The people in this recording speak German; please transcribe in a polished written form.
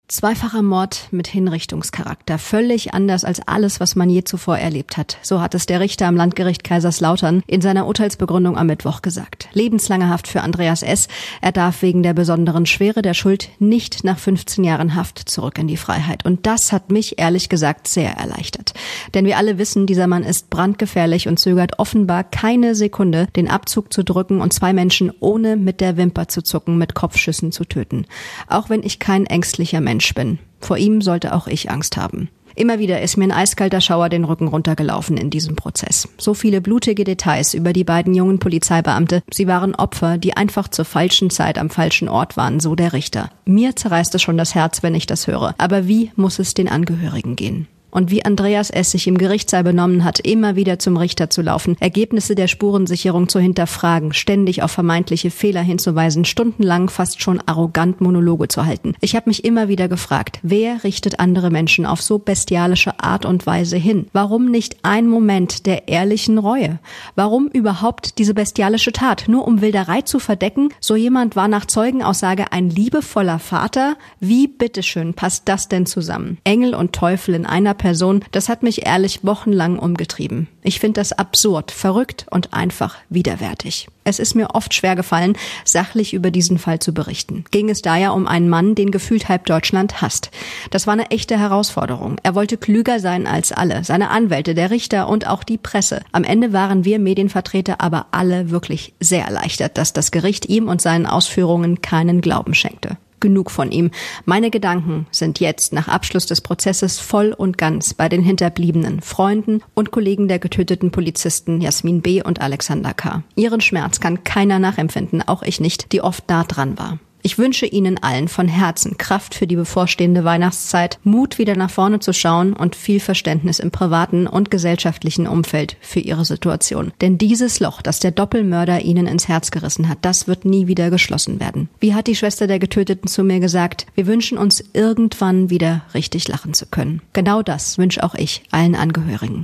Zweifacher Mord mit Hinrichtungscharakter. Völlig anders als alles, was man je zuvor erlebt hat. So hat es der Richter am Landgericht Kaiserslautern in seiner Urteilsbegründung am Mittwoch gesagt. Lebenslange Haft für Andreas S. Er darf wegen der besonderen Schwere der Schuld nicht nach 15 Jahren Haft zurück in die Freiheit. Und das hat mich ehrlich gesagt sehr erleichtert. Denn wir alle wissen, dieser Mann ist brandgefährlich und zögert offenbar keine Sekunde, den Abzug zu drücken und 2 Menschen ohne mit der Wimper zu zucken mit Kopfschüssen zu töten. Auch wenn ich kein ängstlicher Mensch bin. Vor ihm sollte auch ich Angst haben. Immer wieder ist mir ein eiskalter Schauer den Rücken runtergelaufen in diesem Prozess. So viele blutige Details über die beiden jungen Polizeibeamte. Sie waren Opfer, die einfach zur falschen Zeit am falschen Ort waren, so der Richter. Mir zerreißt es schon das Herz, wenn ich das höre. Aber wie muss es den Angehörigen gehen? Und wie Andreas S. sich im Gerichtssaal benommen hat, immer wieder zum Richter zu laufen, Ergebnisse der Spurensicherung zu hinterfragen, ständig auf vermeintliche Fehler hinzuweisen, stundenlang fast schon arrogant Monologe zu halten. Ich habe mich immer wieder gefragt, wer richtet andere Menschen auf so bestialische Art und Weise hin? Warum nicht ein Moment der ehrlichen Reue? Warum überhaupt diese bestialische Tat? Nur um Wilderei zu verdecken? So jemand war nach Zeugenaussage ein liebevoller Vater? Wie bitteschön passt das denn zusammen? Engel und Teufel in einer Person, das hat mich ehrlich wochenlang umgetrieben. Ich finde das absurd, verrückt und einfach widerwärtig. Es ist mir oft schwer gefallen, sachlich über diesen Fall zu berichten. Ging es da ja um einen Mann, den gefühlt halb Deutschland hasst. Das war eine echte Herausforderung. Er wollte klüger sein als alle, seine Anwälte, der Richter und auch die Presse. Am Ende waren wir Medienvertreter aber alle wirklich sehr erleichtert, dass das Gericht ihm und seinen Ausführungen keinen Glauben schenkte. Genug von ihm. Meine Gedanken sind jetzt nach Abschluss des Prozesses voll und ganz bei den Hinterbliebenen, Freunden und Kollegen der getöteten Polizisten Jasmin B. und Alexander K. Ihren Schmerz kann keiner nachempfinden, auch ich nicht, die oft nah dran war. Ich wünsche Ihnen allen von Herzen Kraft für die bevorstehende Weihnachtszeit, Mut, wieder nach vorne zu schauen und viel Verständnis im privaten und gesellschaftlichen Umfeld für Ihre Situation. Denn dieses Loch, das der Doppelmörder Ihnen ins Herz gerissen hat, das wird nie wieder geschlossen werden. Wie hat die Schwester der Getöteten zu mir gesagt, wir wünschen uns irgendwann wieder richtig lachen zu können. Genau das wünsche auch ich allen Angehörigen.